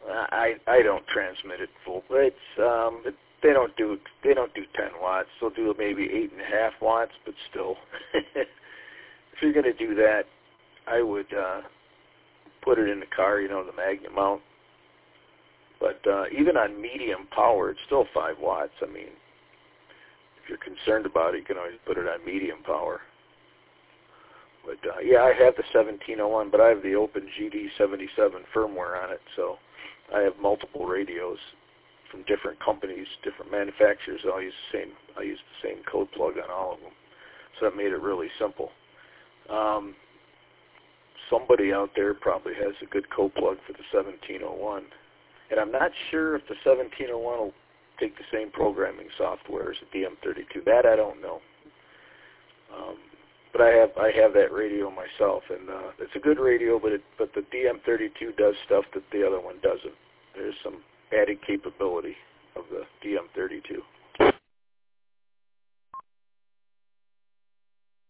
I don't transmit it full. It's they don't do 10 watts. They'll do maybe 8.5 watts, but still, if you're going to do that, I would put it in the car, the magnet mount. But even on medium power, it's still 5 watts. I mean, if you're concerned about it, you can always put it on medium power. But yeah, I have the 1701, but I have the Open GD77 firmware on it, so I have multiple radios from different companies, different manufacturers. I use the same code plug on all of them, so that made it really simple. Somebody out there probably has a good code plug for the 1701, and I'm not sure if the 1701 will take the same programming software as the DM32. That I don't know. But I have that radio myself, and it's a good radio, but the DM32 does stuff that the other one doesn't. There's some added capability of the DM32.